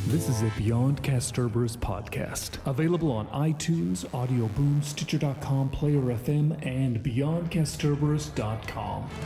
This is a Beyond Casterburst podcast, available on iTunes, Audio Boom, Stitcher.com, Player FM, and BeyondCasterburst.com.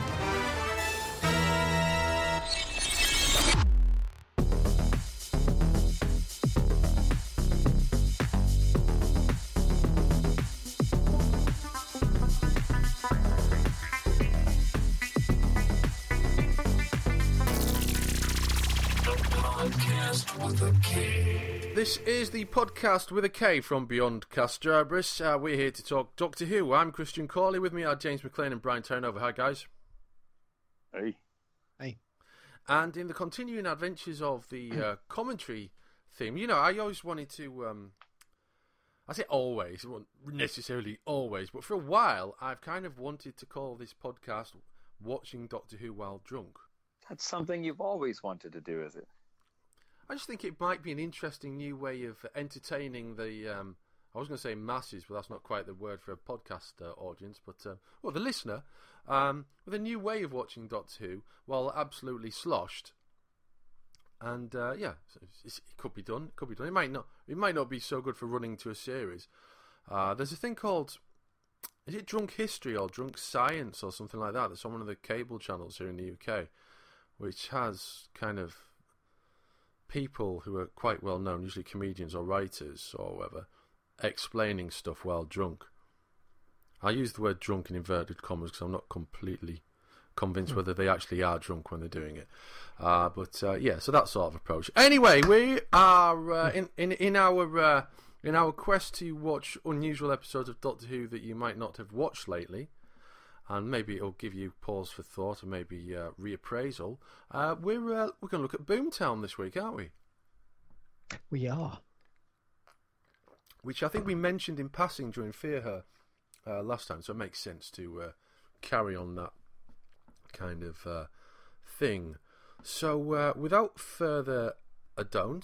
This is the podcast with a K from Beyond Casterburst. We're here to talk Doctor Who. I'm Christian Corley. With me are James McLean and Brian Turnover. Hi, guys. Hey. Hey. And in the continuing adventures of the commentary theme, you know, I always wanted to... I say always, it wasn't necessarily always, but for a while, I've kind of wanted to call this podcast Watching Doctor Who While Drunk. That's something you've always wanted to do, is it? I just think it might be an interesting new way of entertaining the, I was going to say masses, but that's not quite the word for a podcast audience, but, well, the listener, with a new way of watching Doctor Who while absolutely sloshed. And, yeah, it could be done. It could be done. It might not be so good for running to a series. There's a thing called, is it Drunk History or Drunk Science or something like that? That's on one of the cable channels here in the UK, which has kind of people who are quite well known, usually comedians or writers or whatever, explaining stuff while drunk. I use the word drunk in inverted commas because I'm not completely convinced whether they actually are drunk when they're doing it. But yeah, so that sort of approach. Anyway, we are in our quest to watch unusual episodes of Doctor Who that you might not have watched lately, and maybe it'll give you pause for thought and maybe reappraisal. We're going to look at Boomtown this week, aren't we? We are. Which I think we mentioned in passing during Fear Her last time, so it makes sense to carry on that kind of thing. So without further ado,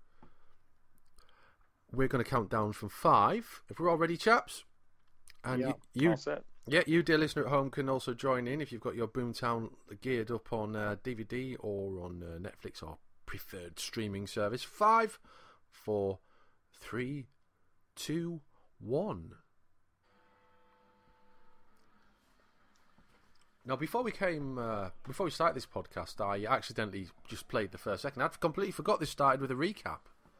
we're going to count down from 5. If we're all ready, chaps. And you all set. Yeah, you, dear listener at home, can also join in if you've got your Boomtown geared up on DVD or on Netflix or preferred streaming service. 5, 4, 3, 2, 1. Now, before we started this podcast, I accidentally just played the first second. I'd completely forgot this started with a recap.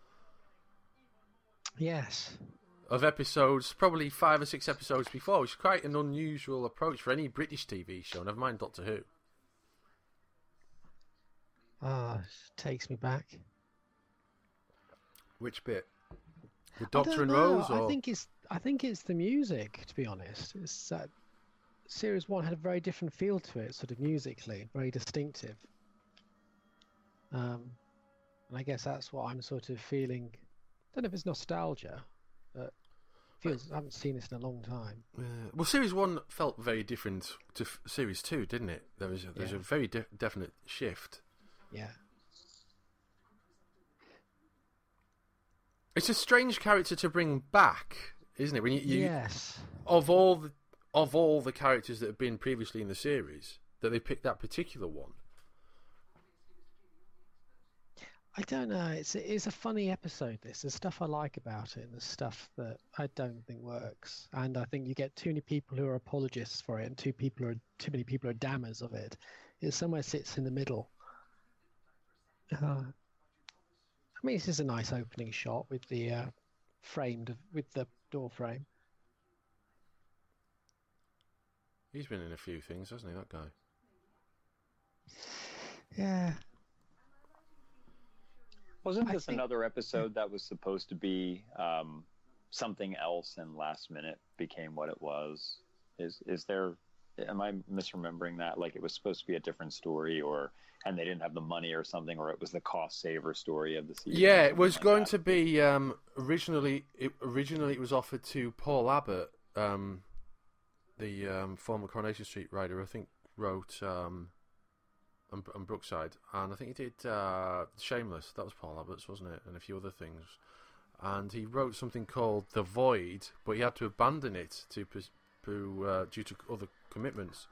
Yes. Of episodes, probably 5 or 6 episodes before, which is quite an unusual approach for any British TV show, never mind Doctor Who. Ah, takes me back. Which bit? The Doctor and Rose? Or... I think it's the music, to be honest. It's Series 1 had a very different feel to it, sort of musically, very distinctive. And I guess that's what I'm sort of feeling. I don't know if it's nostalgia, but I haven't seen this in a long time. Well, Series 1 felt very different to Series 2, didn't it? There's a very definite shift. Yeah. It's a strange character to bring back, isn't it? When you yes. Of all the characters that have been previously in the series, that they picked that particular one. I don't know. It's a funny episode. There's stuff I like about it, and there's stuff that I don't think works. And I think you get too many people who are apologists for it, and too many people are damners of it. It somewhere sits in the middle. I mean, this is a nice opening shot with the with the door frame. He's been in a few things, hasn't he? That guy. Yeah. Wasn't this another episode that was supposed to be something else and last minute became what it was? Am I misremembering that? Like it was supposed to be a different story and they didn't have the money or something, or it was the cost saver story of the season? Yeah, it was going to be originally it was offered to Paul Abbott, the former Coronation Street writer, I think wrote and Brookside, and I think he did Shameless. That was Paul Abbott's, wasn't it? And a few other things. And he wrote something called The Void, but he had to abandon it due to other commitments.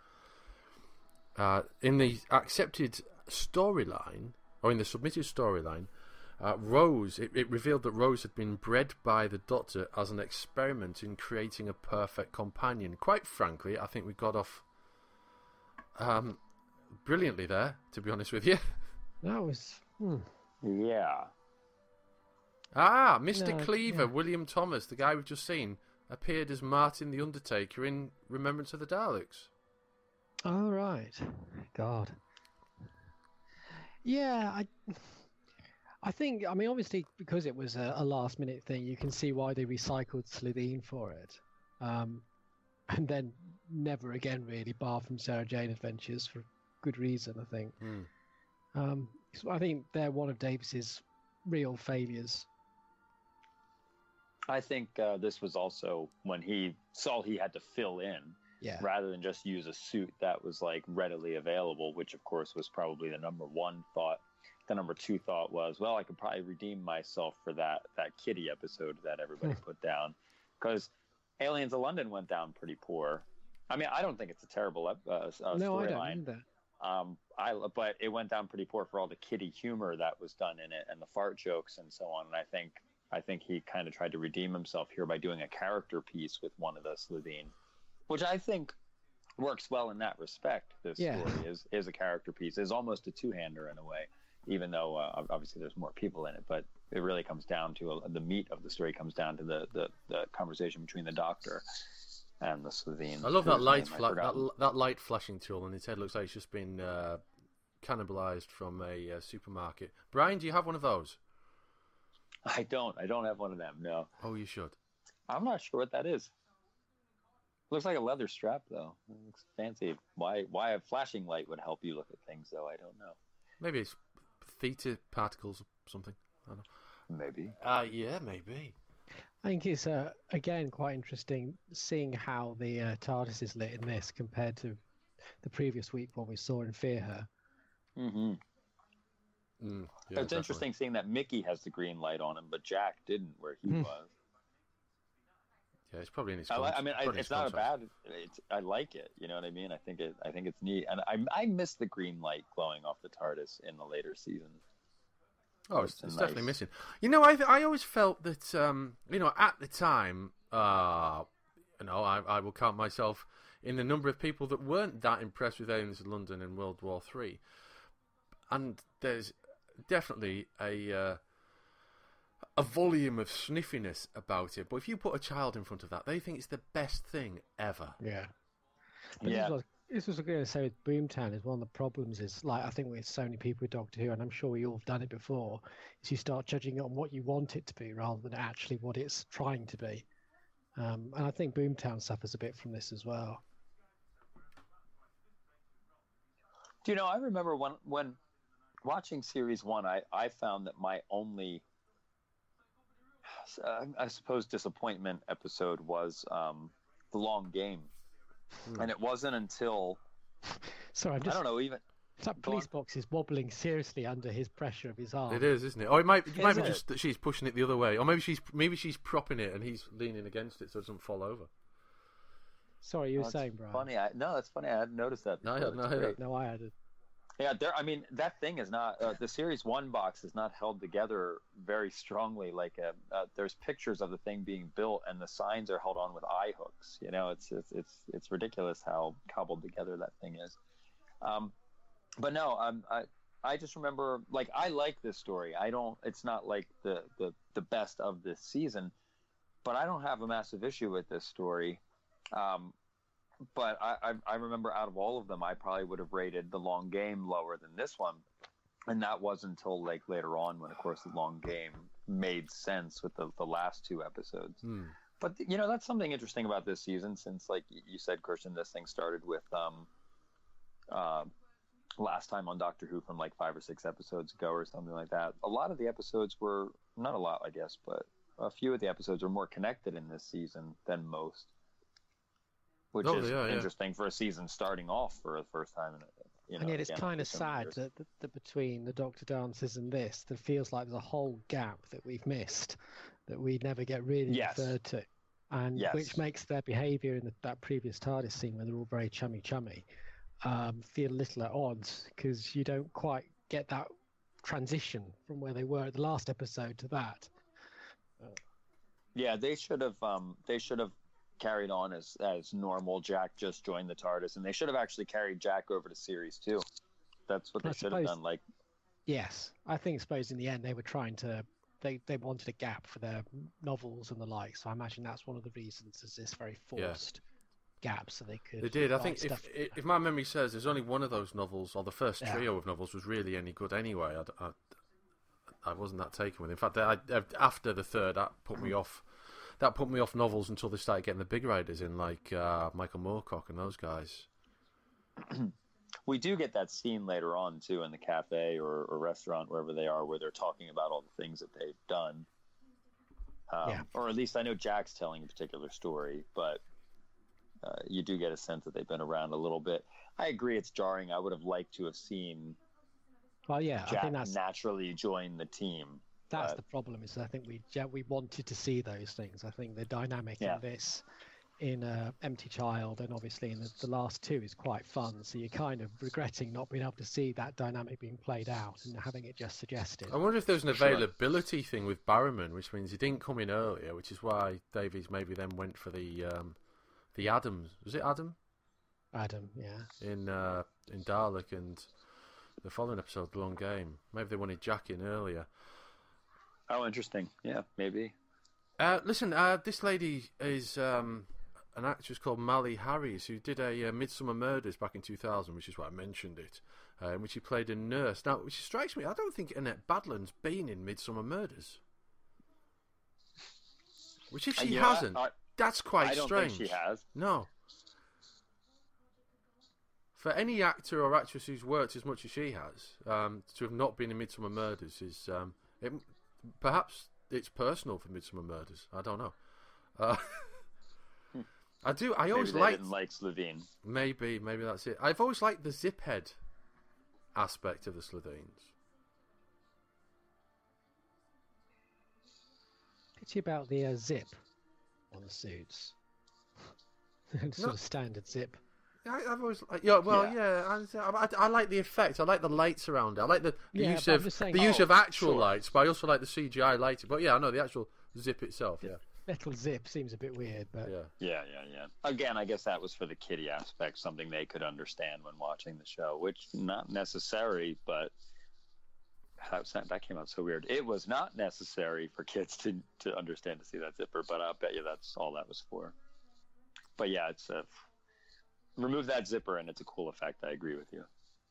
In the accepted storyline, or in the submitted storyline, Rose, it revealed that Rose had been bred by the Doctor as an experiment in creating a perfect companion. Quite frankly, I think we got off brilliantly there, to be honest with you. That was... Yeah. Mr. Cleaver, William Thomas, the guy we've just seen, appeared as Martin the Undertaker in Remembrance of the Daleks. Oh, right. God. Yeah, I think, I mean, obviously, because it was a last-minute thing, you can see why they recycled Slitheen for it. And then never again, really, bar from Sarah Jane Adventures, for good reason, I think. So I think they're one of Davis's real failures. I think this was also when he saw he had to fill in, rather than just use a suit that was like readily available, which of course was probably the number one thought. The number two thought was, well, I could probably redeem myself for that Kitty episode that everybody put down, because Aliens of London went down pretty poor. I mean, I don't think it's a terrible storyline. No, I don't either. But it went down pretty poor for all the Kitty humor that was done in it and the fart jokes and so on. And I think he kind of tried to redeem himself here by doing a character piece with one of the Slitheen, which I think works well in that respect. This story is a character piece, is almost a two-hander in a way, even though obviously there's more people in it. But it really comes down to the meat of the story comes down to the conversation between the Doctor and the Slitheen. I love that light flashing tool, and his head looks like it's just been cannibalized from a supermarket. Brian, do you have one of those? I don't have one of them, no. Oh, you should. I'm not sure what that is. Looks like a leather strap, though. It looks fancy. Why a flashing light would help you look at things, though, I don't know. Maybe it's theta particles or something. I don't know. Maybe. Yeah, maybe. I think it's, again, quite interesting seeing how the TARDIS is lit in this compared to the previous week when we saw in Fear Her. Mm-hmm. Yeah, it's definitely interesting seeing that Mickey has the green light on him, but Jack didn't where he was. Yeah, it's probably in his it's not a bad. I like it. You know what I mean? I think it's neat, and I miss the green light glowing off the TARDIS in the later seasons. Oh, it's definitely missing. You know, I always felt that at the time, I will count myself in the number of people that weren't that impressed with Aliens in London in World War III, and there's definitely a volume of sniffiness about it. But if you put a child in front of that, they think it's the best thing ever. Yeah. But this was going to say with Boomtown is one of the problems is, like, I think with so many people with Doctor Who, and I'm sure we all have done it before, is you start judging it on what you want it to be rather than actually what it's trying to be. And I think Boomtown suffers a bit from this as well. Do you know, I remember when watching Series 1, I found that my only, I suppose, disappointment episode was The Long Game. And it wasn't until... Sorry, I don't know, even... That police box is wobbling seriously under his pressure of his arm. It is, isn't it? Or it might be just that she's pushing it the other way. Or maybe she's propping it and he's leaning against it so it doesn't fall over. Sorry, you were saying, Brian. Funny. That's funny. I hadn't noticed that before. No, I hadn't. Yeah, that thing is not the Series 1 box is not held together very strongly. Like there's pictures of the thing being built, and the signs are held on with eye hooks. You know, it's ridiculous how cobbled together that thing is. But no, I just remember, like, I like this story. It's not like the best of this season, but I don't have a massive issue with this story. But I remember out of all of them, I probably would have rated The Long Game lower than this one. And that wasn't until like later on when, of course, The Long Game made sense with the last two episodes. But, you know, that's something interesting about this season, since, like you said, Kirsten, this thing started with last time on Doctor Who from like 5 or 6 episodes ago or something like that. A lot of the episodes were, not a lot, I guess, but a few of the episodes were more connected in this season than most. Which is interesting for a season starting off for the first time. And yet it's kind of sad that between the Doctor dances and this, there feels like there's a whole gap that we've missed, that we never get really referred to. And which makes their behaviour in that previous TARDIS scene, where they're all very chummy, feel a little at odds, because you don't quite get that transition from where they were at the last episode to that. Yeah, they should have carried on as normal. Jack just joined the TARDIS, and they should have actually carried Jack over to series 2. That's what they should have done. Like, yes, I suppose in the end they were trying to. They wanted a gap for their novels and the like, so I imagine that's one of the reasons is this very forced gap, so they could. They did. I think if my memory serves, there's only one of those novels, or the first trio of novels, was really any good anyway. I wasn't that taken with. In fact, after the third, that put me off. That put me off novels until they started getting the big writers in, like Michael Moorcock and those guys. We do get that scene later on too in the cafe or restaurant, wherever they are, where they're talking about all the things that they've done. Or at least I know Jack's telling a particular story, but you do get a sense that they've been around a little bit. I agree, it's jarring. I would have liked to have seen. Well, yeah, Jack I think that's naturally join the team. That's the problem. Is I think we wanted to see those things. I think the dynamic in this, in Empty Child, and obviously in the last two is quite fun. So you're kind of regretting not being able to see that dynamic being played out and having it just suggested. I wonder if there's an availability thing with Barrowman, which means he didn't come in earlier, which is why Davies maybe then went for the Adams. Was it Adam? Adam, yeah. In Dalek and the following episode, The Long Game. Maybe they wanted Jack in earlier. Oh, interesting. Yeah, maybe. Listen, this lady is an actress called Mally Harris, who did a Midsummer Murders back in 2000, which is why I mentioned it, in which she played a nurse. Now, which strikes me, I don't think Annette Badland's been in Midsummer Murders. Which, if she hasn't, that's quite strange. I don't think she has. No. For any actor or actress who's worked as much as she has, to have not been in Midsummer Murders is... perhaps it's personal for Midsummer Murders. I don't know. I always didn't like Slitheen. Maybe that's it. I've always liked the zip head aspect of the Slitheen's. Pity about the zip on the suits. Sort of standard zip. I've always I like the effect. I like the lights around it. I like the use of actual lights, but I also like the CGI lighting. But yeah, I know the actual zip itself. Yeah, metal zip seems a bit weird, but yeah. Again, I guess that was for the kiddie aspect, something they could understand when watching the show, which not necessary, but that came out so weird. It was not necessary for kids to understand to see that zipper, but I'll bet you that's all that was for. But yeah, it's remove that zipper and it's a cool effect. I agree with you.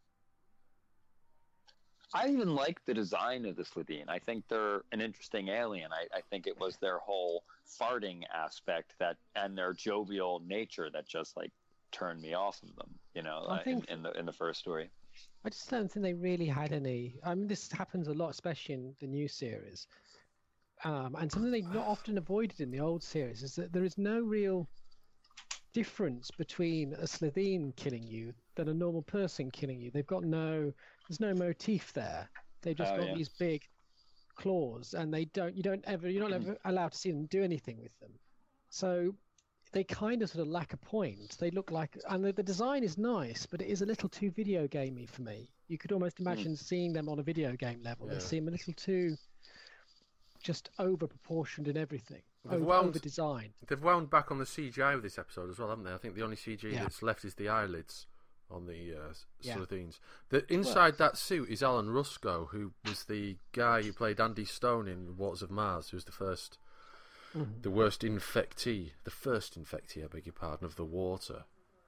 I even like the design of the Slitheen. I think they're an interesting alien. I think it was their whole farting aspect and their jovial nature that just like turned me off of them, you know, in the first story. I just don't think they really had any. I mean, this happens a lot, especially in the new series. And something they've not often avoided in the old series is that there is no real difference between a Slitheen killing you than a normal person killing you. There's no motif there. They've just got these big claws, and you're not ever allowed to see them do anything with them. So they kind of sort of lack a point. They look like, and the design is nice, but it is a little too video gamey for me. You could almost imagine seeing them on a video game level. They seem a little too just over proportioned in everything. Over design. They've wound back on the CGI with this episode as well, haven't they? I think the only CG that's left is the eyelids on the Slitheen's. Inside that suit is Alan Rusko, who was the guy who played Andy Stone in Waters of Mars, who was the first, the first infectee, I beg your pardon, of the water.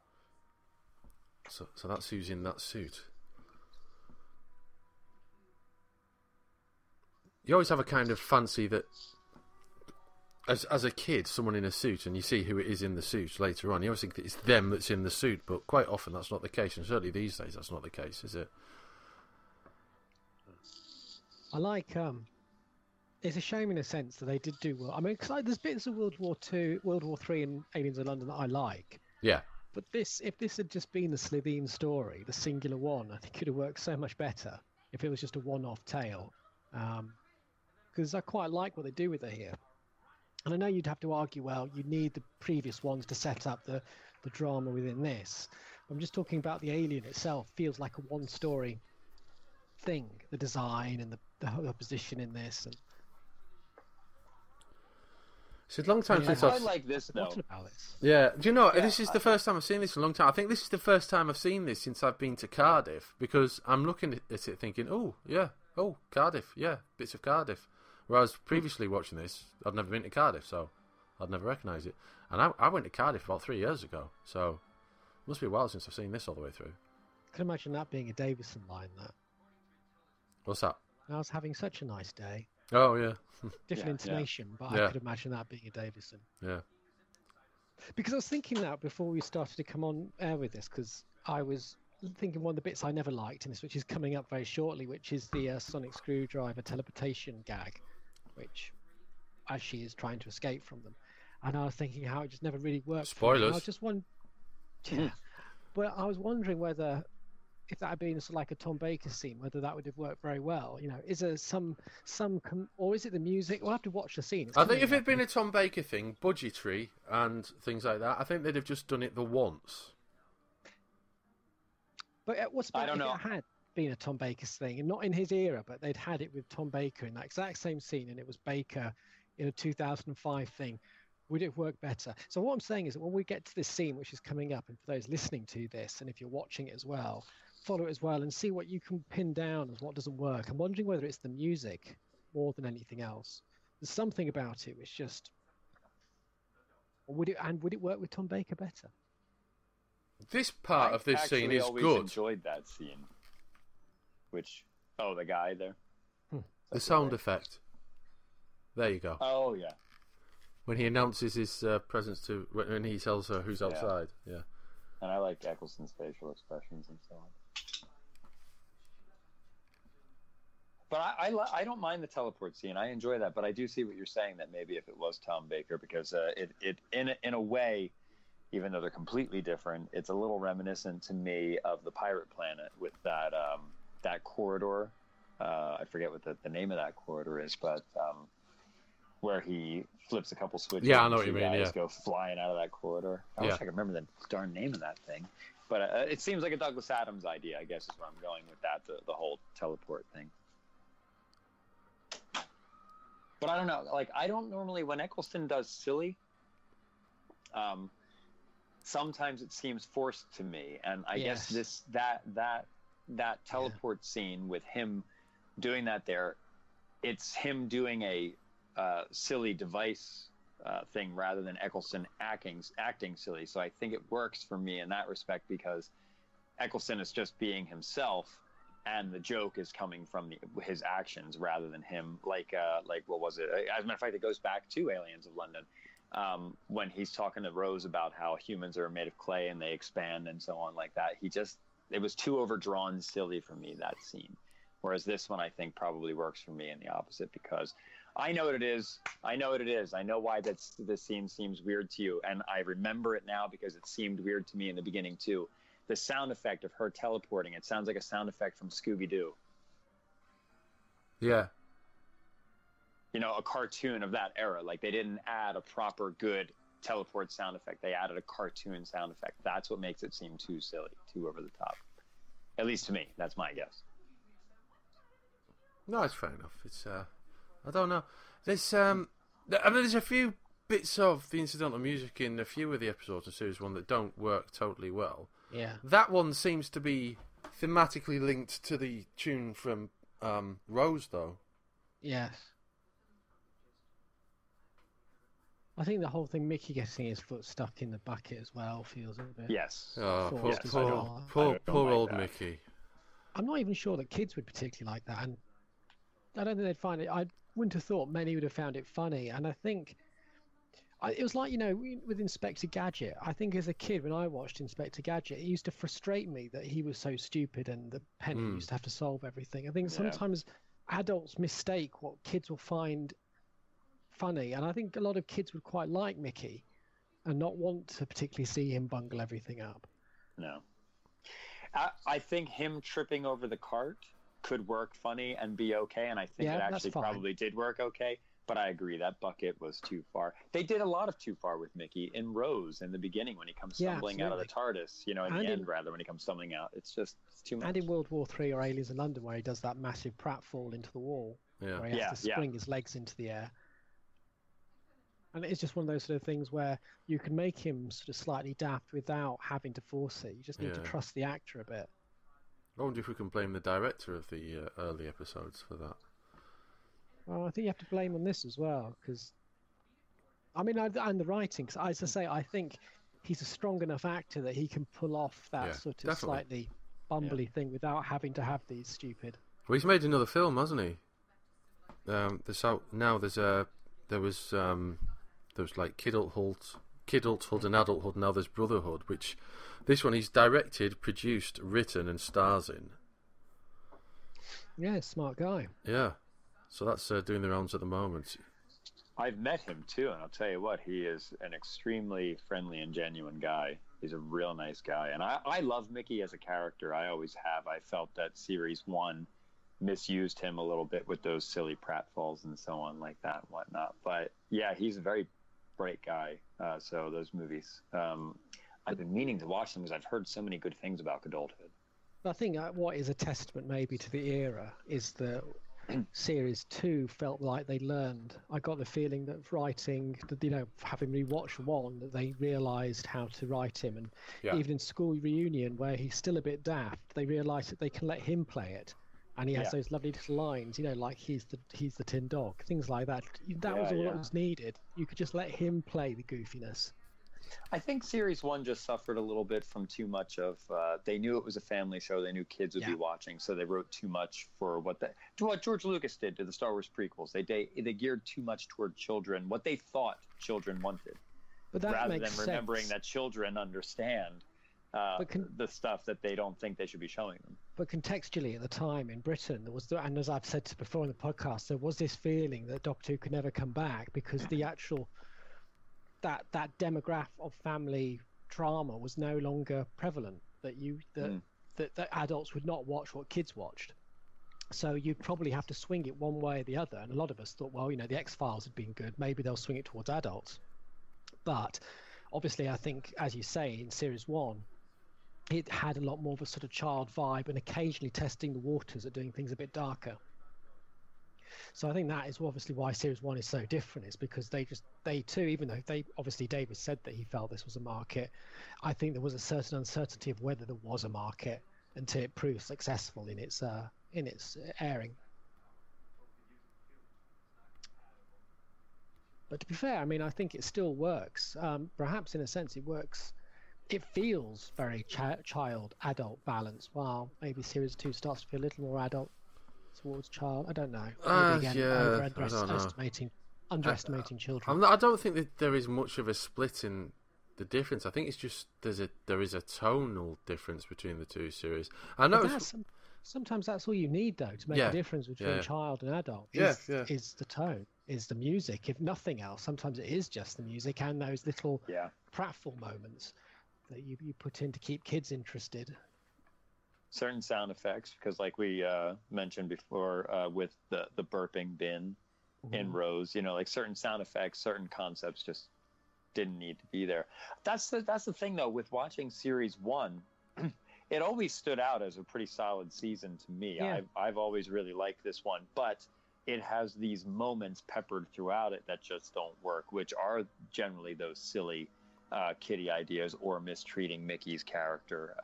So that's who's in that suit. You always have a kind of fancy that, as a kid, someone in a suit, and you see who it is in the suit later on, you always think that it's them that's in the suit, but quite often that's not the case, and certainly these days that's not the case, is it? I like, it's a shame in a sense that they did do well. I mean, cause there's bits of World War II, World War III and Aliens in London that I like. Yeah. But if this had just been the Slitheen story, the singular one, I think it would have worked so much better if it was just a one-off tale. Because I quite like what they do with it here. And I know you'd have to argue, well, you need the previous ones to set up the drama within this. I'm just talking about the alien itself. Feels like a one-story thing, the design and the position in this. And it's a long time since I like this though. about this. Yeah, do you know, this is the first time I've seen this in a long time. I think this is the first time I've seen this since I've been to Cardiff, because I'm looking at it thinking, Cardiff, yeah, bits of Cardiff. Whereas previously watching this, I'd never been to Cardiff, so I'd never recognise it. And I went to Cardiff about 3 years ago, so it must be a while since I've seen this all the way through. I can imagine that being a Davison line, that. What's that? I was having such a nice day. Oh, yeah. Different intonation, but Yeah. I could imagine that being a Davison. Yeah. Because I was thinking that before we started to come on air with this, because I was thinking one of the bits I never liked in this, which is coming up very shortly, which is the sonic screwdriver teleportation gag, which as she is trying to escape from them. And I was thinking how it just never really worked. Spoilers. I just but I was wondering whether, if that had been sort of like a Tom Baker scene, whether that would have worked very well. You know, is there or is it the music? We'll have to watch the scene. I think if it had been a Tom Baker thing, budgetary and things like that, I think they'd have just done it the once. But what's I about don't if know. it had been a Tom Baker thing, and not in his era, but they'd had it with Tom Baker in that exact same scene, and it was Baker in a 2005 thing? Would it work better? So what I'm saying is that when we get to this scene, which is coming up, and for those listening to this, and if you're watching it as well, follow it as well and see what you can pin down as what doesn't work. I'm wondering whether it's the music more than anything else. There's something about it which just... would it work with Tom Baker better? This part of this scene is always good. Enjoyed that scene. Which, the guy there. The sound effect. There you go. Oh yeah. When he announces his presence to, when he tells her who's outside. Yeah. And I like Eccleston's facial expressions and so on. But I don't mind the teleport scene. I enjoy that. But I do see what you're saying, that maybe if it was Tom Baker, because it in a way, even though they're completely different, it's a little reminiscent to me of the Pirate Planet with that that corridor. I forget what the name of that corridor is, but where he flips a couple switches. Yeah, I know and what you two mean. guys Yeah. go flying out of that corridor. I wish I could remember the darn name of that thing. But it seems like a Douglas Adams idea, I guess, is where I'm going with that, the whole teleport thing. But I don't know. Like, I don't normally, when Eccleston does silly, sometimes it seems forced to me. And I guess that teleport scene with him doing that there, it's him doing a silly device thing rather than Eccleston acting silly. So I think it works for me in that respect, because Eccleston is just being himself, and the joke is coming from his actions rather than him. Like what was it? As a matter of fact, it goes back to Aliens of London, when he's talking to Rose about how humans are made of clay and they expand and so on like that. It was too overdrawn silly for me, that scene. Whereas this one, I think, probably works for me in the opposite, because I know what it is. I know why this scene seems weird to you, and I remember it now because it seemed weird to me in the beginning too. The sound effect of her teleporting, it sounds like a sound effect from Scooby-Doo. Yeah. You know, a cartoon of that era. Like, they didn't add a proper good teleport sound effect. They added a cartoon sound effect. That's what makes it seem too silly, too over the top. At least to me. That's my guess. No, it's fair enough. It's I don't know. There's there's a few bits of the incidental music in a few of the episodes of Series 1 that don't work totally well. Yeah. That one seems to be thematically linked to the tune from Rose, though. Yes. I think the whole thing, Mickey getting his foot stuck in the bucket as well, feels a bit... Yes. Oh, forced as poor well. poor like old that. Mickey. I'm not even sure that kids would particularly like that, and I don't think they'd find it... I wouldn't have thought many would have found it funny, and I think... it was like, you know, with Inspector Gadget. I think as a kid, when I watched Inspector Gadget, it used to frustrate me that he was so stupid and the Penny used to have to solve everything. I think sometimes adults mistake what kids will find funny, and I think a lot of kids would quite like Mickey and not want to particularly see him bungle everything up. No. I think him tripping over the cart could work funny and be okay, and I think it actually probably did work okay. But I agree that bucket was too far. They did a lot of too far with Mickey in Rose in the beginning when he comes stumbling out of the TARDIS. You know, in the end, rather, when he comes stumbling out, it's too much. And in World War III or Aliens in London, where he does that massive pratfall into the wall, where he has to spring his legs into the air. And it's just one of those sort of things where you can make him sort of slightly daft without having to force it. You just need to trust the actor a bit. I wonder if we can blame the director of the early episodes for that. Well, I think you have to blame on this as well, because, I mean, and the writing. Because, as I say, I think he's a strong enough actor that he can pull off that sort of slightly bumbly thing without having to have these stupid. Well, he's made another film, hasn't he? There was like Kidulthood and Adulthood. Now there's Brotherhood, which this one he's directed, produced, written, and stars in. Yeah, smart guy. Yeah. So that's doing the rounds at the moment. I've met him too, and I'll tell you what, he is an extremely friendly and genuine guy. He's a real nice guy. And I love Mickey as a character. I always have. I felt that Series 1 misused him a little bit with those silly pratfalls and so on like that and whatnot. But yeah, he's a very bright guy. So those movies, I've been meaning to watch them because I've heard so many good things about Adulthood. I think what is a testament maybe to the era is that Series 2 felt like they learned. I got the feeling that writing, having rewatched 1, that they realised how to write him. And even in School Reunion, where he's still a bit daft, they realised that they can let him play it. And he has those lovely little lines, like he's the tin dog, things like that. That was all that was needed. You could just let him play the goofiness. I think Series 1 just suffered a little bit from too much of. They knew it was a family show. They knew kids would be watching, so they wrote too much for what George Lucas did to the Star Wars prequels. They geared too much toward children, what they thought children wanted, rather than remembering that children understand the stuff that they don't think they should be showing them. But contextually, at the time in Britain, there was, and as I've said before in the podcast, there was this feeling that Doctor Who could never come back because the actual that demographic of family drama was no longer prevalent. That adults would not watch what kids watched. So you'd probably have to swing it one way or the other. And a lot of us thought, well, the X-Files had been good. Maybe they'll swing it towards adults. But obviously, I think, as you say, in Series 1, it had a lot more of a sort of child vibe and occasionally testing the waters at doing things a bit darker. So I think that is obviously why Series 1 is so different, is because they too, even though obviously David said that he felt this was a market, I think there was a certain uncertainty of whether there was a market until it proved successful in its airing. But to be fair, I mean, I think it still works. Perhaps in a sense it works. It feels very child-adult balance, while maybe Series 2 starts to feel a little more adult towards child. I don't know. Maybe again, underestimating children. I don't think that there is much of a split in the difference. I think it's just there is a tonal difference between the two series. I know sometimes that's all you need, though, to make a difference between child and adult. Is the tone, is the music. If nothing else, sometimes it is just the music and those little pratfall moments that you put in to keep kids interested. Certain sound effects, because like we mentioned before with the burping bin in Rose, like certain sound effects, certain concepts just didn't need to be there. That's the thing, though, with watching Series 1. It always stood out as a pretty solid season to me. Yeah. I've always really liked this one, but it has these moments peppered throughout it that just don't work, which are generally those silly kiddie ideas or mistreating Mickey's character.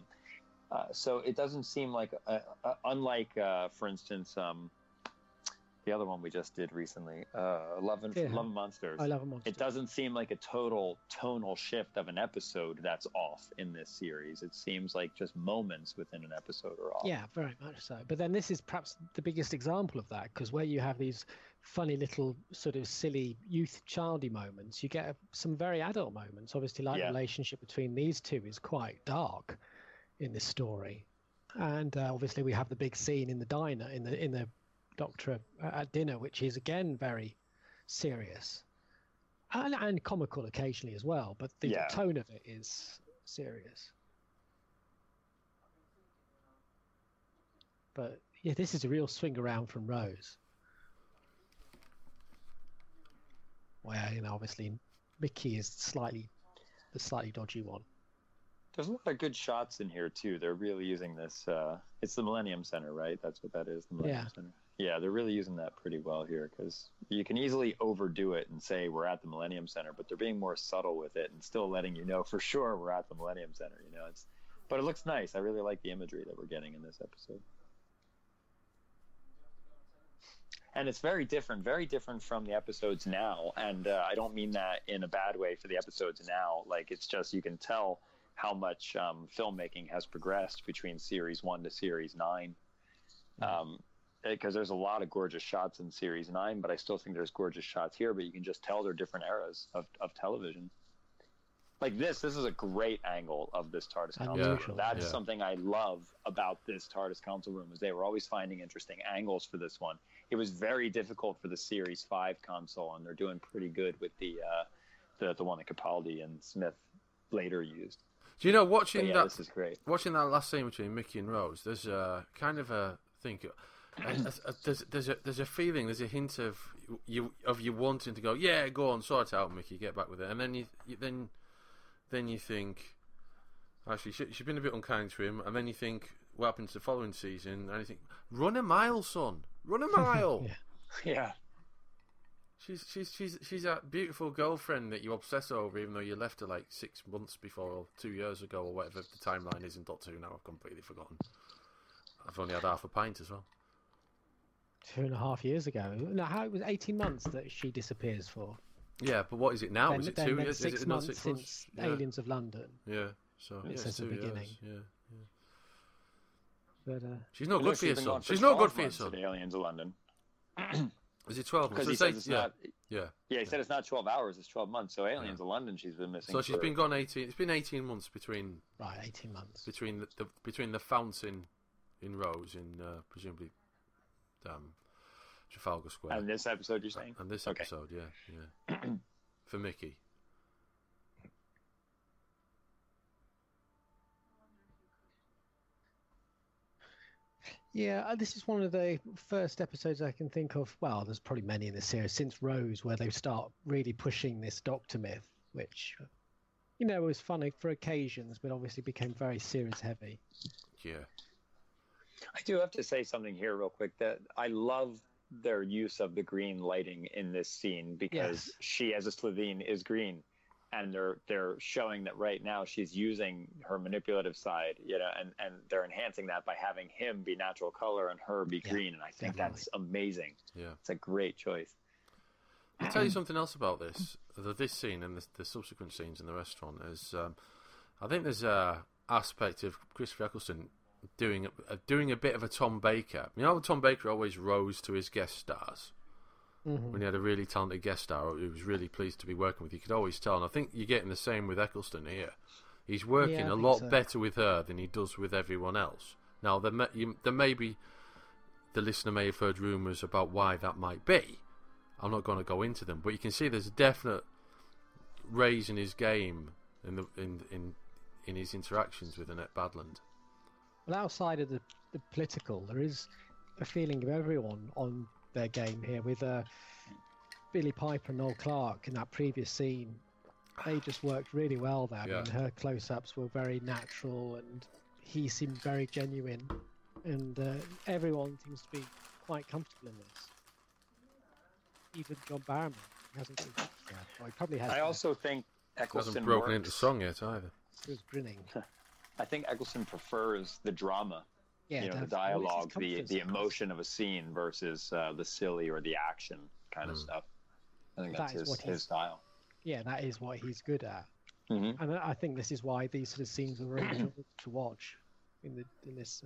So it doesn't seem like, unlike, for instance, the other one we just did recently, Love and Monsters. I Love and Monsters. It doesn't seem like a total tonal shift of an episode that's off in this series. It seems like just moments within an episode are off. Yeah, very much so. But then this is perhaps the biggest example of that, because where you have these funny little sort of silly childy moments, you get some very adult moments. Obviously, like the relationship between these two is quite dark in this story. And obviously we have the big scene in the diner, in the Doctor at dinner, which is again very serious and comical occasionally as well, but the tone of it is serious. But yeah, this is a real swing around from Rose. where obviously Mickey is the slightly dodgy one. There's a lot of good shots in here too. They're really using this. It's the Millennium Center, right? That's what that is. The Millennium Center. Yeah, they're really using that pretty well here, because you can easily overdo it and say we're at the Millennium Center, but they're being more subtle with it and still letting you know for sure we're at the Millennium Center. But it looks nice. I really like the imagery that we're getting in this episode. And it's very different from the episodes now. And I don't mean that in a bad way for the episodes now. Like, it's just, you can tell how much filmmaking has progressed between Series 1 to Series 9. Because there's a lot of gorgeous shots in Series 9, but I still think there's gorgeous shots here, but you can just tell they're different eras of television. Like this is a great angle of this TARDIS console room. That's something I love about this TARDIS console room, is they were always finding interesting angles for this one. It was very difficult for the Series 5 console, and they're doing pretty good with the one that Capaldi and Smith later used. Do you know, watching that? This is great. Watching that last scene between Mickey and Rose, there's a kind of a thing. There's a feeling, there's a hint of you wanting to go, yeah, go on, sort it out, Mickey, get back with it, and then you think, actually, she's been a bit unkind to him, and then you think, what happens the following season? And you think, run a mile, son, run a mile. Yeah. She's that beautiful girlfriend that you obsess over, even though you left her like 6 months before, or 2 years ago, or whatever the timeline is in Doctor Who now. I've completely forgotten. I've only had half a pint as well. 2.5 years ago. No, how it was 18 months that she disappears for. Yeah, but what is it now? Is it 2 years? 6 months since Aliens of London. Yeah, so it says the beginning. Yeah. But she's not good for your son. She's not good for your son. Aliens of London. Is it 12 months? Because he says it's not. Yeah, he said it's not 12 hours. It's 12 months. So Aliens of London, she's been missing. So she's been gone 18. It's been 18 months between. Right, 18 months between the fountain in Rose in presumably Trafalgar Square. And this episode, you're saying? And this episode, yeah. For Mickey. Yeah, this is one of the first episodes I can think of. Well, there's probably many in this series since Rose, where they start really pushing this Doctor myth, which, was funny for occasions, but obviously became very series heavy. Yeah. I do have to say something here real quick, that I love their use of the green lighting in this scene, because she, as a Slitheen, is green. And they're showing that right now she's using her manipulative side, and they're enhancing that by having him be natural color and her be green, and I think that's amazing. Yeah, it's a great choice. I'll tell you something else about this scene and the subsequent scenes in the restaurant is, I think there's a aspect of Christopher Eccleston doing a bit of a Tom Baker. Tom Baker always rose to his guest stars. Mm-hmm. When he had a really talented guest star who was really pleased to be working with, you could always tell. And I think you're getting the same with Eccleston here. He's working a lot better with her than he does with everyone else. Now, there may be, the listener may have heard rumours about why that might be. I'm not going to go into them, but you can see there's a definite raise in his game in his interactions with Annette Badland. Well, outside of the political, there is a feeling of everyone on their game here, with Billie Piper and Noel Clarke in that previous scene. They just worked really well there. I mean, her close-ups were very natural, and he seemed very genuine, and everyone seems to be quite comfortable in this. Even John Barrowman hasn't been yet. Well, he probably has. I also think Eccleston hasn't broken into song yet either. He was grinning. I think Eccleston prefers the drama. Yeah, the dialogue, the emotion of a scene versus the silly or the action kind of stuff. I think that's his style. Yeah, that is what he's good at. Mm-hmm. And I think this is why these sort of scenes are really enjoyable to watch in this.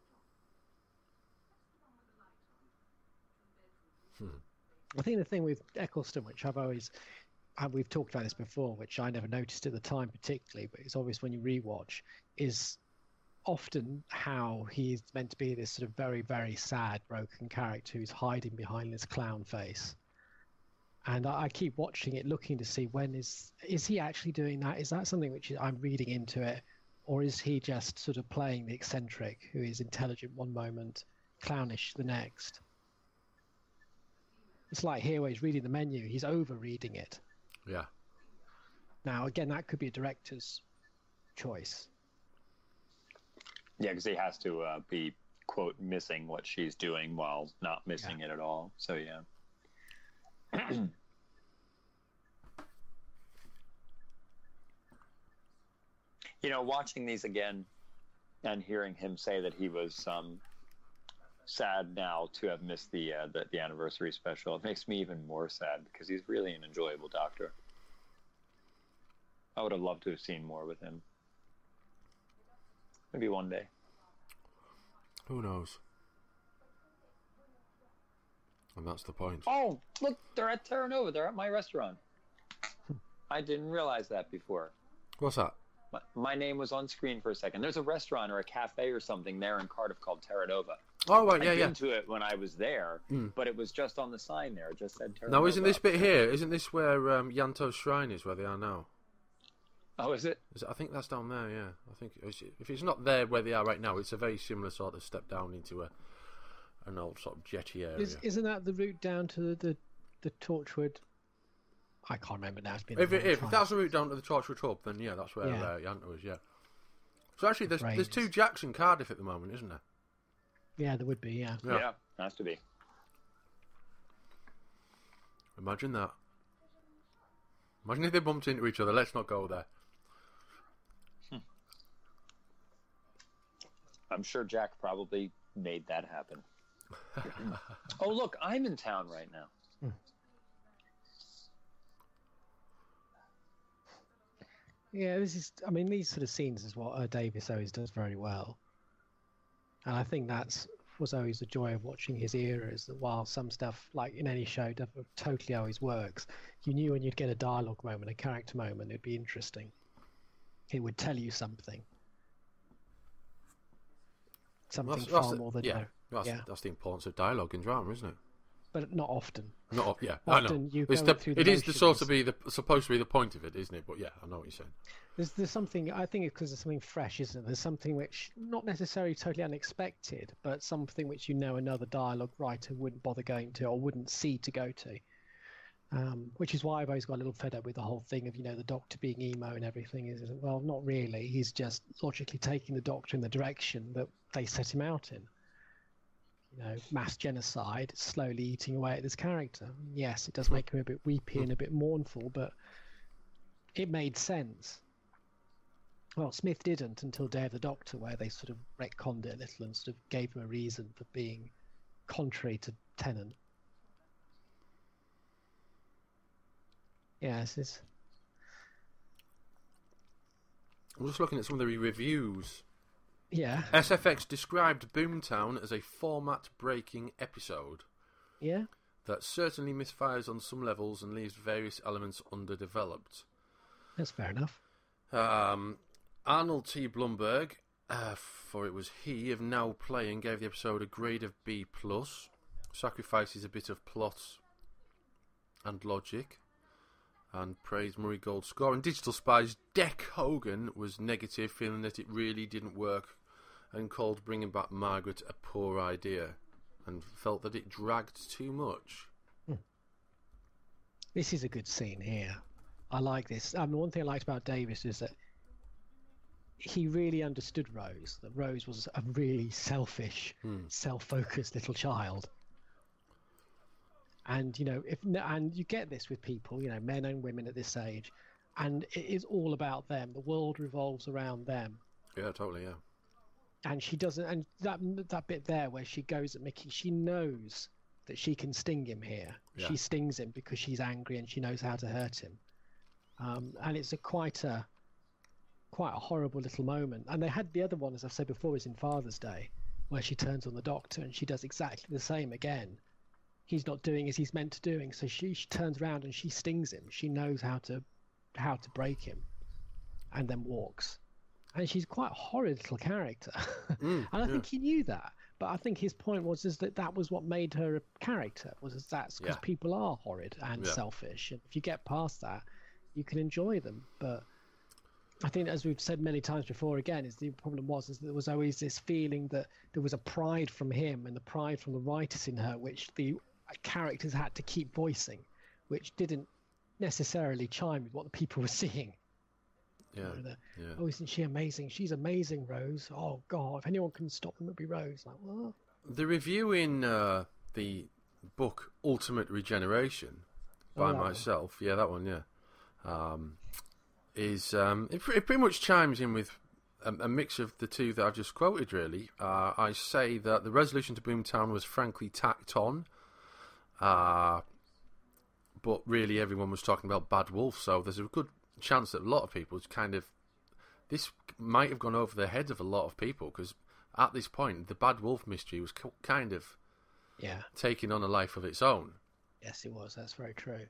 I think the thing with Eccleston, which we've talked about this before, which I never noticed at the time particularly, but it's obvious when you rewatch, is often how he's meant to be this sort of very, very sad, broken character who's hiding behind this clown face. And I keep watching it, looking to see when is he actually doing that? Is that something which I'm reading into it? Or is he just sort of playing the eccentric who is intelligent one moment, clownish the next? It's like here where he's reading the menu, he's over reading it. Yeah. Now, again, that could be a director's choice. Yeah, because he has to be, quote, missing what she's doing while not missing it at all. So, yeah. You know, watching these again and hearing him say that he was sad now to have missed the anniversary special, it makes me even more sad because he's really an enjoyable Doctor. I would have loved to have seen more with him. Maybe one day. Who knows? And that's the point. Oh, look, they're at Terra Nova. They're at my restaurant. I didn't realize that before. What's that? My name was on screen for a second. There's a restaurant or a cafe or something there in Cardiff called Terra Nova. Oh, right, yeah, I'd been to it when I was there, but it was just on the sign there. It just said Terra Nova. Now, isn't this bit here? Isn't this where Yanto's shrine is, where they are now? Oh, is it? I think that's down there, yeah. I think if it's not there where they are right now, it's a very similar sort of step down into an old sort of jetty area. Isn't that the route down to the Torchwood? I can't remember now. It's been If that's the route down to the Torchwood Hub, then yeah, that's where Yanto is, yeah. So actually, there's two Jacks in Cardiff at the moment, isn't there? Yeah, there would be, yeah. Yeah, has to be. Imagine that. Imagine if they bumped into each other. Let's not go there. I'm sure Jack probably made that happen. Oh, look, I'm in town right now. Yeah, these sort of scenes is what Davis always does very well. And I think was always the joy of watching his era, is that while some stuff, like in any show, totally always works, you knew when you'd get a dialogue moment, a character moment, it'd be interesting. It would tell you something. Something far more than... That's the importance of dialogue in drama, isn't it? But not often. Often I know. It is supposed to be the point of it, isn't it? But yeah, I know what you're saying. There's something, I think, because there's something fresh, isn't it? There's something which, not necessarily totally unexpected, but something which another dialogue writer wouldn't bother going to or wouldn't see to go to. Which is why I've always got a little fed up with the whole thing of, the Doctor being emo and everything. Well, not really. He's just logically taking the Doctor in the direction that they set him out in. Mass genocide, slowly eating away at this character. Yes, it does make him a bit weepy and a bit mournful, but it made sense. Well, Smith didn't until Day of the Doctor, where they sort of retconned it a little and sort of gave him a reason for being contrary to Tennant. Yes, I'm just looking at some of the reviews. Yeah. SFX described Boomtown as a format-breaking episode. Yeah. That certainly misfires on some levels and leaves various elements underdeveloped. That's fair enough. Arnold T. Blumberg, for it was he, of Now Playing, gave the episode a grade of B+. Sacrifices a bit of plot and logic, and praised Murray Gold's score. And Digital Spy's Dec Hogan was negative, feeling that it really didn't work, and called bringing back Margaret a poor idea, and felt that it dragged too much. This is a good scene here. I like this. One thing I liked about Davis is that he really understood Rose, that Rose was a really selfish, self-focused little child. And, and you get this with people, men and women at this age, and it is all about them. The world revolves around them. Yeah, totally, yeah. And she doesn't, and that bit there where she goes at Mickey, she knows that she can sting him here. Yeah. She stings him because she's angry and she knows how to hurt him. And it's quite a horrible little moment. And they had the other one, as I've said before, is in Father's Day, where she turns on the Doctor and she does exactly the same again. He's not doing as he's meant to doing, so she turns around and she stings him. She knows how to break him, and then walks. And she's quite a horrid little character. And I think he knew that. But I think his point was that was what made her a character, that's because people are horrid and selfish. And if you get past that, you can enjoy them. But I think, as we've said many times before, again, the problem was that there was always this feeling that there was a pride from him and the pride from the writers in her, which the characters had to keep voicing, which didn't necessarily chime with what the people were seeing. Yeah. Oh, isn't she amazing? She's amazing, Rose. Oh God, if anyone can stop them, it'd be Rose. Like, what? The review in the book Ultimate Regeneration by myself, that one, is it pretty much chimes in with a mix of the two that I've just quoted. Really, I say that the resolution to Boomtown was frankly tacked on, but really everyone was talking about Bad Wolf, so there's a good chance that a lot of people this might have gone over the heads of a lot of people, because at this point the Bad Wolf mystery was kind of taking on a life of its own. Yes, it was. That's very true.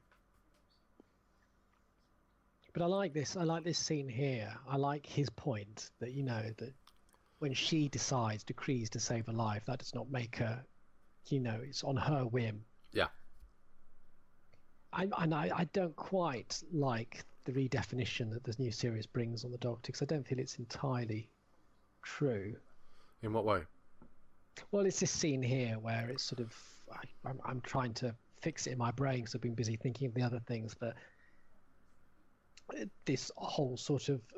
But I like this scene here. I like his point that, that when she decrees to save a life, that does not make her, it's on her whim. Yeah. I don't quite like the redefinition that this new series brings on the Doctor, because I don't feel it's entirely true. In what way? Well, it's this scene here where it's sort of, I'm trying to fix it in my brain because I've been busy thinking of the other things, but this whole sort of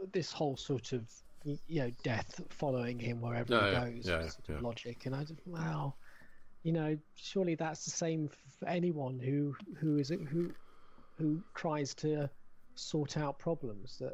death following him wherever he goes, sort of logic, and I just, wow, surely that's the same for anyone who tries to sort out problems that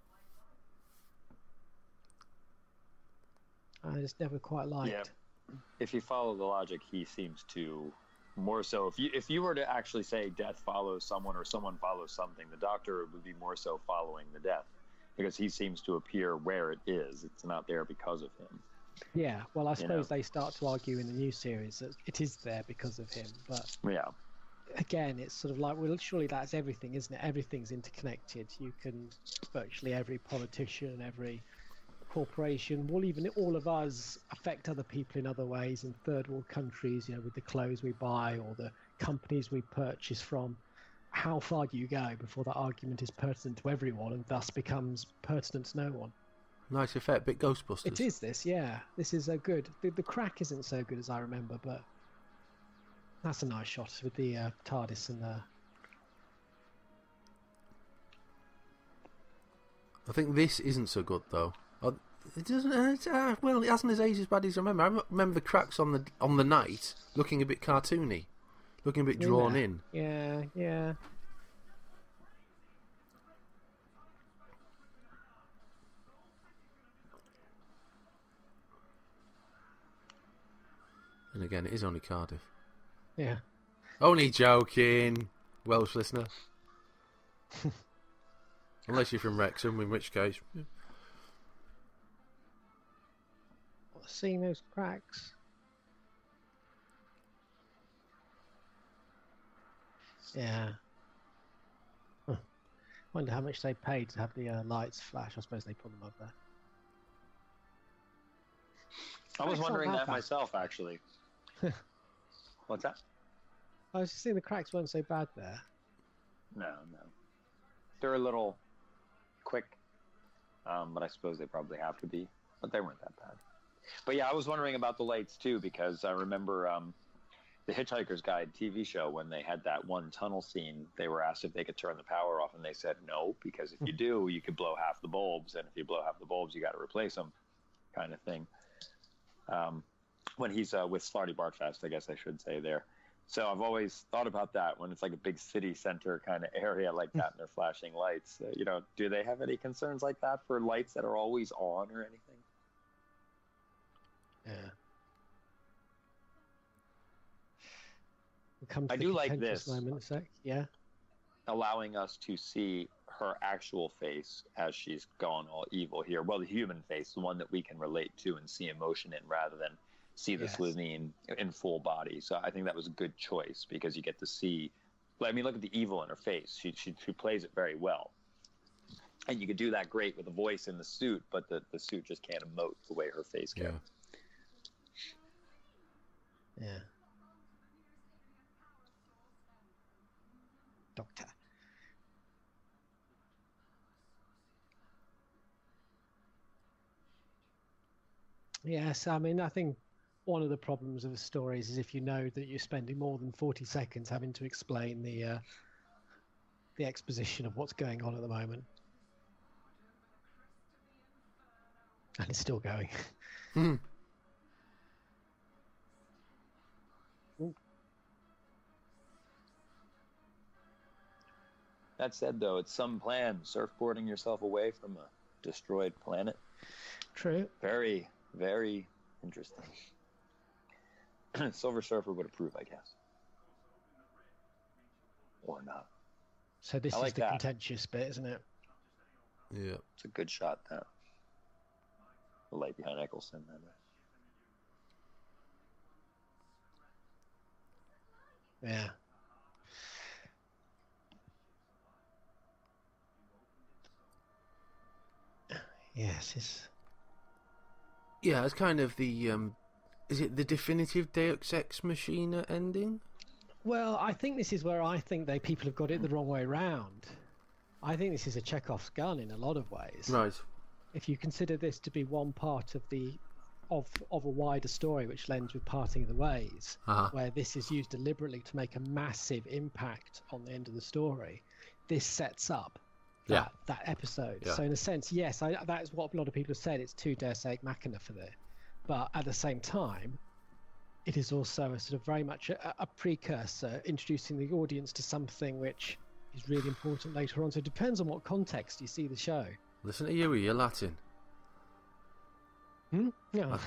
I just never quite liked. Yeah. If you follow the logic, he seems to more so. If you were to actually say death follows someone or someone follows something, the Doctor would be more so following the death, because he seems to appear where it is. It's not there because of him. Yeah, well, I suppose they start to argue in the new series that it is there because of him, but again, it's sort of like, well, surely that's everything, isn't it? Everything's interconnected. You can virtually every politician, every corporation, well, even all of us affect other people in other ways in third world countries, with the clothes we buy or the companies we purchase from. How far do you go before that argument is pertinent to everyone and thus becomes pertinent to no one? Nice effect, bit Ghostbusters. It is this, yeah. This is a good. The crack isn't so good as I remember, but that's a nice shot with the TARDIS and the. I think this isn't so good though. It doesn't. Well, it hasn't aged as bad as I remember. I remember the cracks on the night looking a bit cartoony, looking a bit drawn in. Yeah, yeah. And again, it is only Cardiff. Yeah. Only joking, Welsh listener. Unless you're from Wrexham, in which case. Seeing those cracks. Yeah. Wonder how much they paid to have the lights flash. I suppose they put them up there. I was wondering that myself, actually. What's that? I was just saying the cracks weren't so bad there. No. They're a little quick, but I suppose they probably have to be. But they weren't that bad. But yeah, I was wondering about the lights too, because I remember the Hitchhiker's Guide TV show, when they had that one tunnel scene, they were asked if they could turn the power off, and they said no, because if you do, you could blow half the bulbs, and if you blow half the bulbs, you got to replace them, kind of thing. When he's with Slarty Bartfast, I guess I should say there. So I've always thought about that when it's like a big city center kind of area like that, and they're flashing lights. Do they have any concerns like that for lights that are always on or anything? Yeah. I do like this moment a sec. Yeah. Allowing us to see her actual face as she's gone all evil here. Well, the human face, the one that we can relate to and see emotion in, rather than see the Slitheen in full body. So I think that was a good choice, because you get to see. I mean, look at the evil in her face. She plays it very well. And you could do that great with the voice in the suit, but the suit just can't emote the way her face can. Yeah. Doctor. Yes, I mean, I think one of the problems of the stories is if you know that you're spending more than 40 seconds having to explain the exposition of what's going on at the moment. And it's still going. That said, though, it's some plan, surfboarding yourself away from a destroyed planet. True. Very, very interesting. Silver Surfer would approve, I guess. Or not. So this is the contentious bit, isn't it? Yeah. It's a good shot, that. The light behind Eccleston, that way. Yeah. Yes, it's kind of the is it the definitive Deus Ex Machina ending? Well, I think this is where I think people have got it the wrong way round. I think this is a Chekhov's gun in a lot of ways. Right. If you consider this to be one part of of a wider story which ends with Parting of the Ways, where this is used deliberately to make a massive impact on the end of the story, this sets up that episode. Yeah. So in a sense, yes, that is what a lot of people have said. It's too Deus Ex Machina for this. But at the same time, it is also a sort of very much a precursor, introducing the audience to something which is really important later on. So it depends on what context you see the show. Listen to you, you're Latin. Yeah.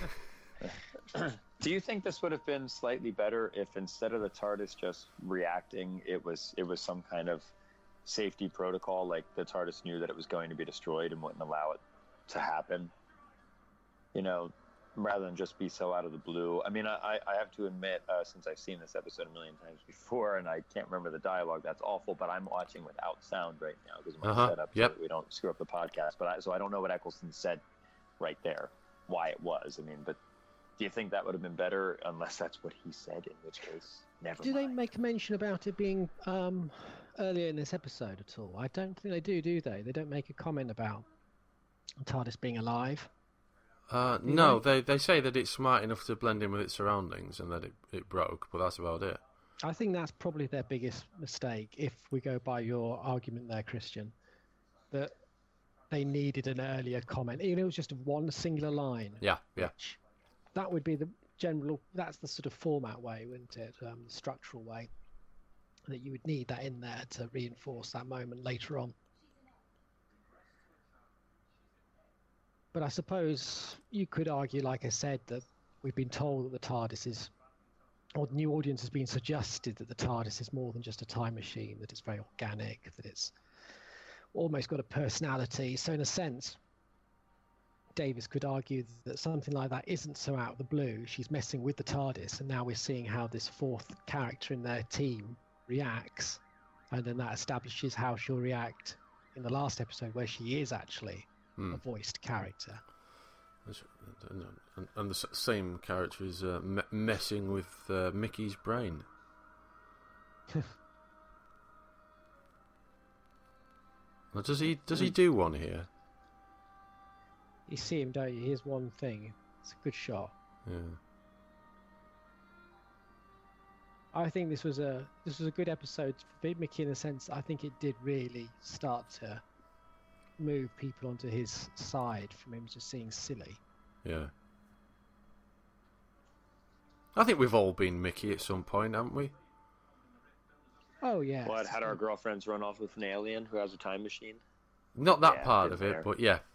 Do you think this would have been slightly better if instead of the TARDIS just reacting, it was some kind of safety protocol, like the TARDIS knew that it was going to be destroyed and wouldn't allow it to happen, rather than just be so out of the blue? I mean, I have to admit, since I've seen this episode a million times before and I can't remember the dialogue, that's awful, but I'm watching without sound right now because of my setup, so that we don't screw up the podcast. So I don't know what Eccleston said right there, why it was. I mean, but do you think that would have been better, unless that's what he said, in which case, never mind. Do they make a mention about it being earlier in this episode at all? I don't think they do they? They don't make a comment about TARDIS being alive? No, they say that it's smart enough to blend in with its surroundings and that it broke, but that's about it. I think that's probably their biggest mistake, if we go by your argument there, Christian, that they needed an earlier comment. Even if it was just one singular line. Yeah. That would be the general, that's the sort of format way, wouldn't it? The structural way. That you would need that in there to reinforce that moment later on. But I suppose you could argue, like I said, that we've been told that the TARDIS is, or the new audience has been suggested that the TARDIS is more than just a time machine, that it's very organic, that it's almost got a personality. So in a sense, Davis could argue that something like that isn't so out of the blue. She's messing with the TARDIS, and now we're seeing how this fourth character in their team reacts, and then that establishes how she'll react in the last episode, where she is actually a voiced character. And the same character is messing with Mickey's brain. Now, does he do one here? You see him, don't you? Here's one thing. It's a good shot. Yeah. I think this was a good episode for Mickey, in the sense I think it did really start to move people onto his side from him just seeing silly. Yeah. I think we've all been Mickey at some point, haven't we? Oh yeah. What, had our girlfriends run off with an alien who has a time machine? Not that part of it, but yeah.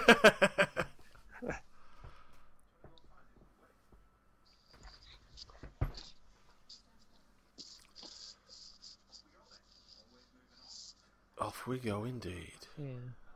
Off we go, indeed. Yeah.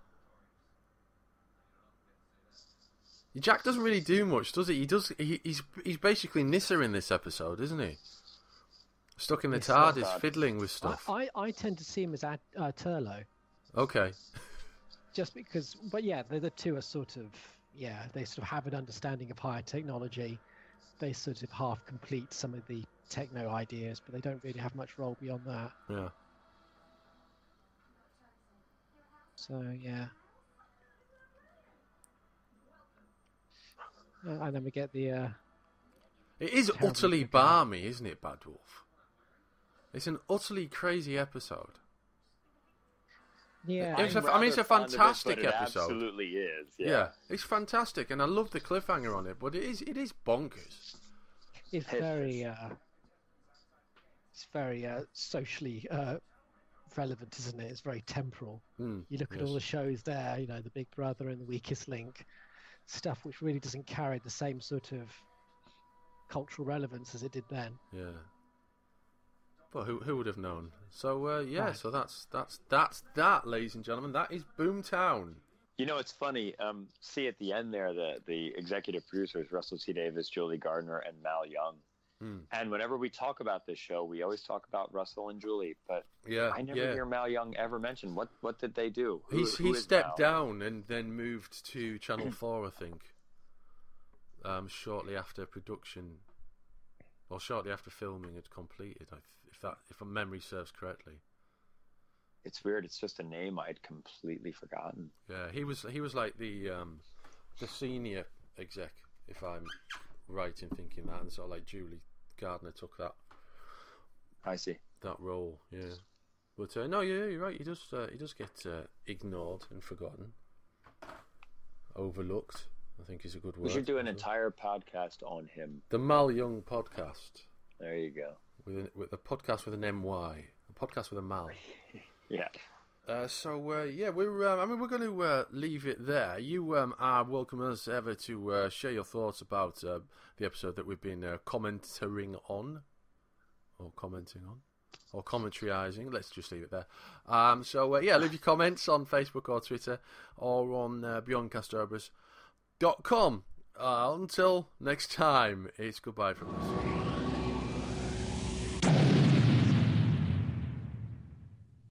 Jack doesn't really do much, does he? He's basically Nyssa in this episode, isn't he? Stuck in the TARDIS, fiddling with stuff. I tend to see him as Turlo. Okay. Just because, but yeah, the two are sort of, they sort of have an understanding of higher technology. They sort of half complete some of the techno ideas, but they don't really have much role beyond that. Yeah. So, yeah. And then we get the It is Terribly utterly good guy. balmy, isn't it, Bad Wolf? It's an utterly crazy episode. Yeah, It's I'm I mean, it's a rather fond of it, fantastic but it episode. absolutely is. Yeah, it's fantastic, and I love the cliffhanger on it. But it is bonkers. it's very socially relevant, isn't it? It's very temporal. You look at all the shows there, you know, the Big Brother and the Weakest Link, stuff which really doesn't carry the same sort of cultural relevance as it did then. Yeah. But who would have known? So yeah, Right. so that's that, ladies and gentlemen. That is Boomtown. You know, it's funny. See at the end there, the executive producers, Russell T Davis, Julie Gardner, and Mal Young. And whenever we talk about this show, we always talk about Russell and Julie, but Yeah, I never hear Mal Young ever mentioned. What did they do? He Who is stepped Mal? down and then moved to Channel 4, I think. Shortly after production, or shortly after filming had completed, if my memory serves correctly. It's weird. It's just a name I'd completely forgotten. Yeah, he was like the senior exec, if I'm right in thinking that, and sort of like Julie Gardner took that I see. role. Yeah, but no, you're right. He does get ignored and forgotten, overlooked. I think is a good word. We should do an entire podcast on him. The Mal Young podcast. There you go. With a podcast with an MY, a podcast with a Mal. Yeah. Yeah, we're going to leave it there. You are welcome as ever to share your thoughts about the episode that we've been commentarying on, or commentaryizing. Let's just leave it there. Yeah, leave your comments on Facebook or Twitter, or on BeyondCastOrbers.com. Until next time, it's goodbye from us.